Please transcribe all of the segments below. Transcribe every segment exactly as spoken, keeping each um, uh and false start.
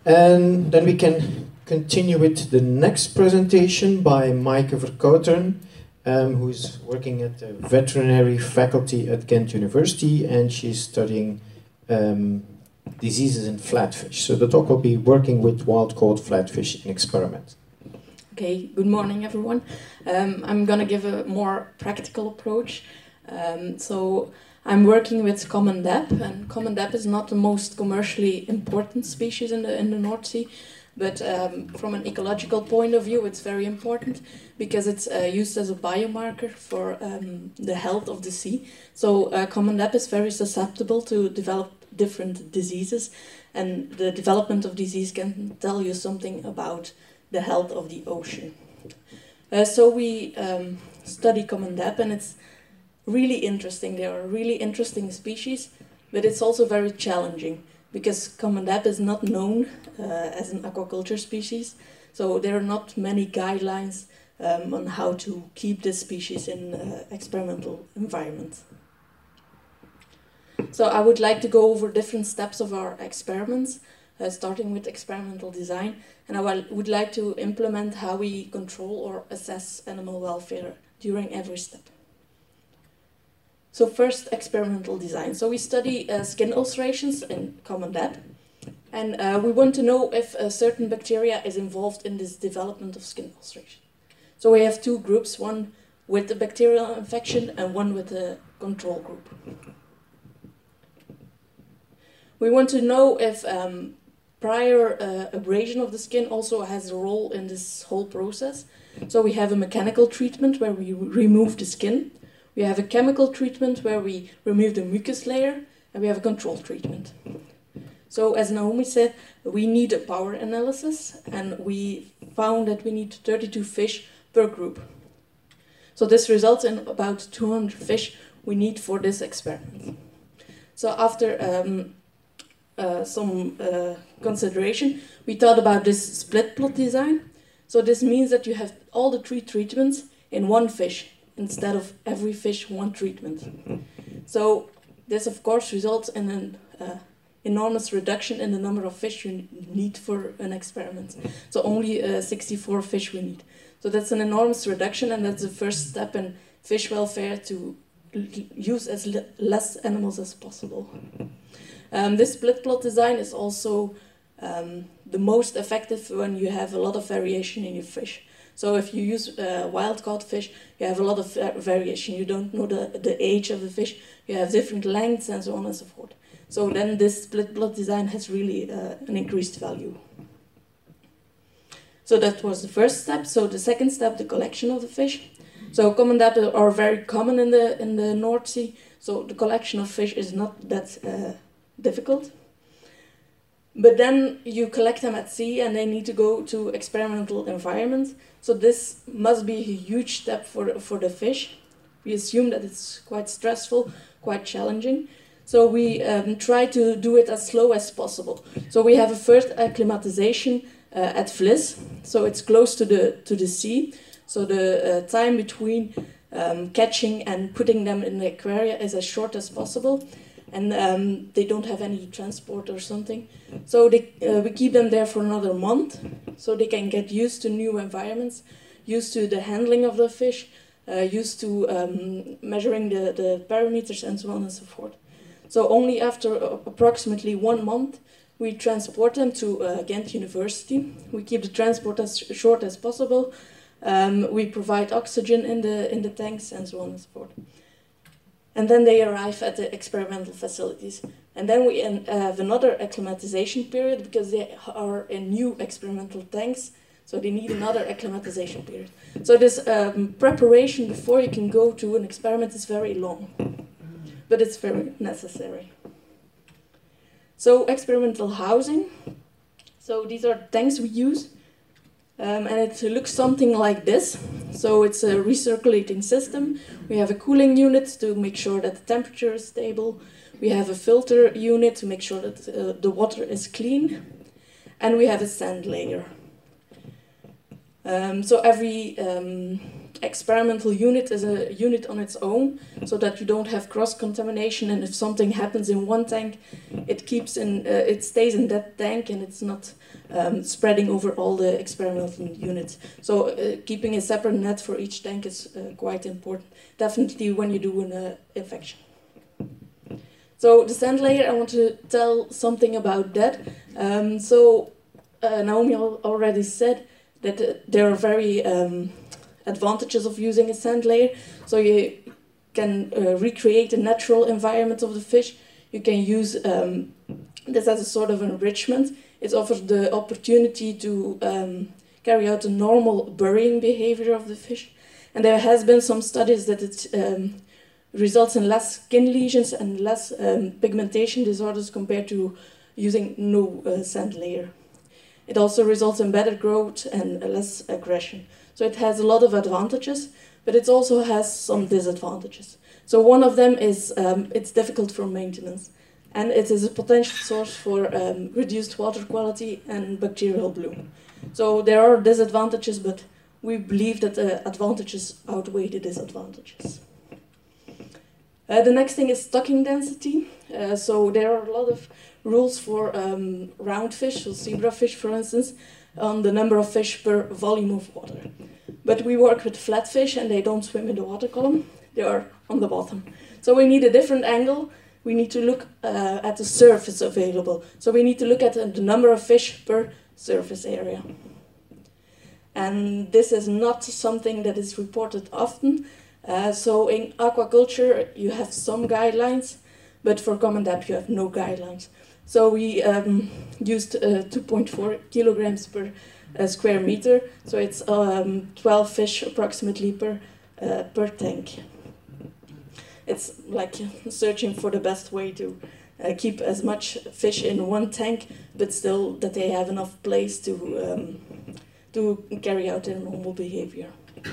And then we can continue with the next presentation by Maaike Verkouteren, um, who's working at the veterinary faculty at Ghent University, and she's studying um, diseases in flatfish. So the talk will be working with wild-caught flatfish in experiment. Okay, good morning everyone. Um, I'm gonna give a more practical approach. Um, so I'm working with common dap, and common dap is not the most commercially important species in the in the North Sea, but um, from an ecological point of view, it's very important because it's uh, used as a biomarker for um, the health of the sea. So uh, common dap is very susceptible to develop different diseases, and the development of disease can tell you something about the health of the ocean. Uh, so we um, study common dap, and it's really interesting. They are really interesting species, but it's also very challenging because common dap is not known uh, as an aquaculture species. So there are not many guidelines um, on how to keep this species in uh, experimental environments. So I would like to go over different steps of our experiments, uh, starting with experimental design, and I would like to implement how we control or assess animal welfare during every step. So first, experimental design. So we study uh, skin ulcerations in common dap, and uh, we want to know if a certain bacteria is involved in this development of skin ulceration. So we have two groups, one with the bacterial infection and one with the control group. We want to know if um, prior uh, abrasion of the skin also has a role in this whole process. So we have a mechanical treatment where we remove the skin. We have a chemical treatment where we remove the mucus layer, and we have a control treatment. So as Naomi said, we need a power analysis, and we found that we need thirty-two fish per group. So this results in about two hundred fish we need for this experiment. So after um, uh, some uh, consideration, we thought about this split plot design. So this means that you have all the three treatments in one fish, instead of every fish one treatment. So this of course results in an uh, enormous reduction in the number of fish you need for an experiment. So only uh, sixty-four fish we need. So that's an enormous reduction, and that's the first step in fish welfare, to use as less animals as possible. Um, this split plot design is also um, the most effective when you have a lot of variation in your fish. So if you use uh, wild-caught fish, you have a lot of uh, variation. You don't know the, the age of the fish. You have different lengths and so on and so forth. So then this split plot design has really uh, an increased value. So that was the first step. So the second step, the collection of the fish. So common dap are very common in the in the North Sea. So the collection of fish is not that uh, difficult. But then you collect them at sea, and they need to go to experimental environments. So this must be a huge step for, for the fish. We assume that it's quite stressful, quite challenging. So we um, try to do it as slow as possible. So we have a first acclimatization uh, at Vlis. So it's close to the, to the sea. So the uh, time between um, catching and putting them in the aquaria is as short as possible. And um, they don't have any transport or something. So they, uh, we keep them there for another month, so they can get used to new environments, used to the handling of the fish, uh, used to um, measuring the, the parameters and so on and so forth. So only after uh, approximately one month, we transport them to uh, Ghent University. We keep the transport as short as possible. Um, we provide oxygen in the, in the tanks and so on and so forth. And then they arrive at the experimental facilities. And then we have another acclimatization period because they are in new experimental tanks, so they need another acclimatization period. So this um, preparation before you can go to an experiment is very long, but it's very necessary. So experimental housing. So these are tanks we use. Um, and it looks something like this. So it's a recirculating system. We have a cooling unit to make sure that the temperature is stable. We have a filter unit to make sure that uh, the water is clean. And we have a sand layer. Um, so every um, experimental unit is a unit on its own, so that you don't have cross-contamination, and if something happens in one tank, it keeps in, uh, it stays in that tank, and it's not um, spreading over all the experimental units. So uh, keeping a separate net for each tank is uh, quite important, definitely when you do an uh, infection. So the sand layer, I want to tell something about that. Um, so uh, Naomi al already said that uh, there are very um, advantages of using a sand layer. So you can uh, recreate the natural environment of the fish. You can use um, this as a sort of enrichment. It offers the opportunity to um, carry out the normal burying behavior of the fish. And there has been some studies that it um, results in less skin lesions and less um, pigmentation disorders compared to using no uh, sand layer. It also results in better growth and less aggression. So it has a lot of advantages, but it also has some disadvantages. So one of them is um, it's difficult for maintenance, and it is a potential source for um, reduced water quality and bacterial bloom. So there are disadvantages, but we believe that the advantages outweigh the disadvantages. Uh, the next thing is stocking density. Uh, so there are a lot of rules for um, round fish, so zebrafish for instance, on the number of fish per volume of water. But we work with flatfish and they don't swim in the water column, they are on the bottom. So we need a different angle, we need to look uh, at the surface available. So we need to look at uh, the number of fish per surface area. And this is not something that is reported often. Uh, so in aquaculture you have some guidelines, but for common depth you have no guidelines. So we um, used uh, two point four kilograms per uh, square meter, so it's um, twelve fish approximately per, uh, per tank. It's like searching for the best way to uh, keep as much fish in one tank, but still that they have enough place to, um, to carry out their normal behavior.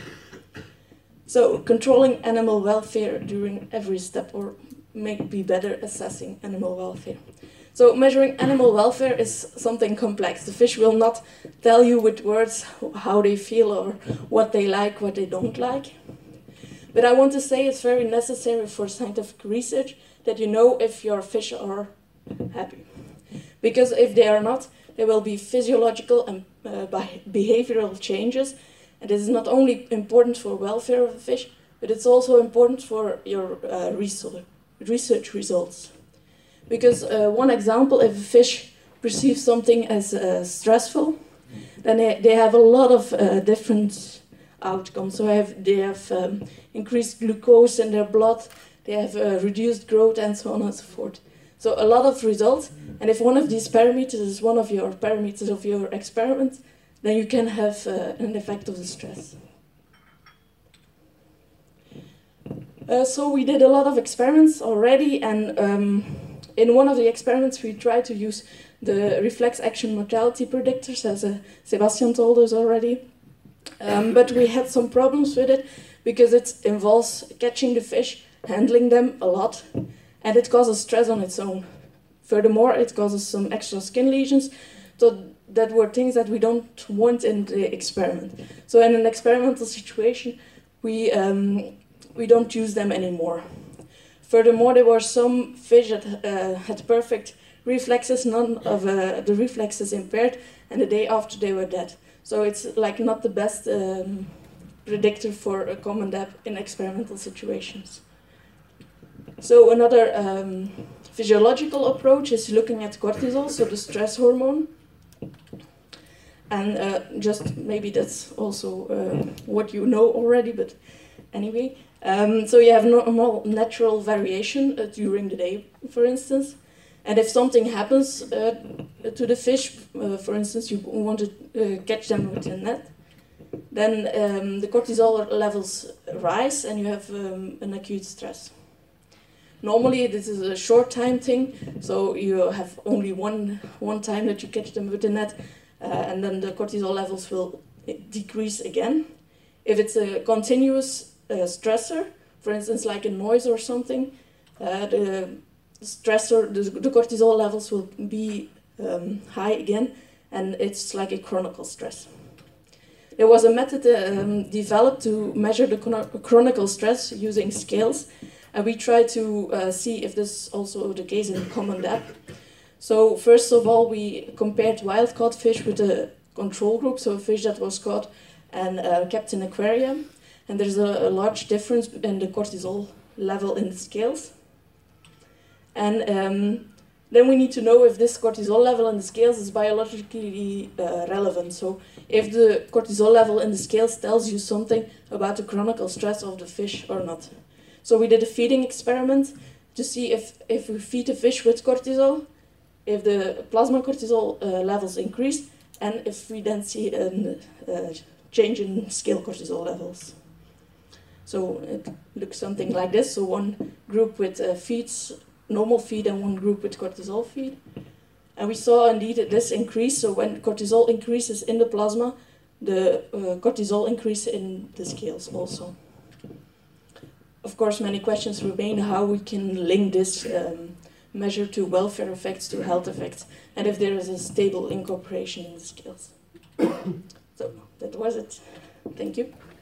So controlling animal welfare during every step, or maybe better assessing animal welfare. So measuring animal welfare is something complex. The fish will not tell you with words how they feel or what they like, what they don't like. But I want to say it's very necessary for scientific research that you know if your fish are happy. Because if they are not, there will be physiological and uh, behavioral changes. And this is not only important for welfare of the fish, but it's also important for your uh, research results. Because uh, one example, if a fish perceives something as uh, stressful, then they, they have a lot of uh, different outcomes. So have, they have um, increased glucose in their blood, they have uh, reduced growth, and so on and so forth. So a lot of results, and if one of these parameters is one of your parameters of your experiment, then you can have uh, an effect of the stress. Uh, so we did a lot of experiments already, and um, in one of the experiments we tried to use the reflex action mortality predictors, as uh, Sebastian told us already. Um, but we had some problems with it because it involves catching the fish, handling them a lot, and it causes stress on its own. Furthermore, it causes some extra skin lesions, so that were things that we don't want in the experiment. So in an experimental situation, we, um, we don't use them anymore. Furthermore, there were some fish that uh, had perfect reflexes, none of uh, the reflexes impaired, and the day after they were dead. So it's like not the best um, predictor for a common depth in experimental situations. So another um, physiological approach is looking at cortisol, so the stress hormone. And uh, just maybe that's also uh, what you know already, but anyway. Um, so you have normal natural variation uh, during the day, for instance. And if something happens uh, to the fish, uh, for instance, you want to uh, catch them with a net, then um, the cortisol levels rise and you have um, an acute stress. Normally this is a short time thing, so you have only one, one time that you catch them with a net, uh, and then the cortisol levels will decrease again. If it's a continuous uh, stressor, for instance like a noise or something, uh, the stressor, the, the cortisol levels will be um, high again, and it's like a chronic stress. There was a method um, developed to measure the chronicle stress using scales, and we tried to uh, see if this is also the case in common depth. So first of all, we compared wild-caught fish with a control group, so a fish that was caught and uh, kept in aquarium. And there's a, a large difference in the cortisol level in the scales. And um, then we need to know if this cortisol level in the scales is biologically uh, relevant. So if the cortisol level in the scales tells you something about the chronicle stress of the fish or not. So we did a feeding experiment to see if, if we feed a fish with cortisol, if the plasma cortisol uh, levels increase, and if we then see a uh, change in scale cortisol levels. So it looks something like this. So one group with uh, feeds, normal feed, and one group with cortisol feed. And we saw indeed that this increase. So when cortisol increases in the plasma, the uh, cortisol increase in the scales also. Of course, many questions remain how we can link this um, measure to welfare effects, to health effects, and if there is a stable incorporation in the scales. So that was it. Thank you.